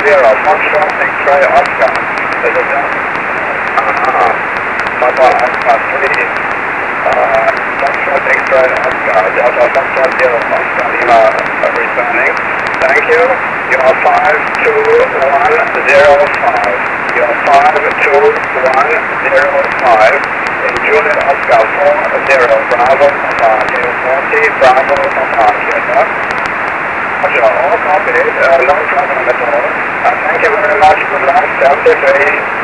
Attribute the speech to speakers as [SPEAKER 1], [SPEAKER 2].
[SPEAKER 1] Foxtrot X-ray Oscar. This is Papa Alpha 3. Foxtrot X-ray Oscar. Delta Foxtrot 0 Oscar Lima returning. Thank you. You are 52105. You are 52105. In Juliet Oscar 40 Bravo Papa. 40 Bravo Papa. Roger, all copied. No problem at all. Thank you very much. Good luck. Stay safe.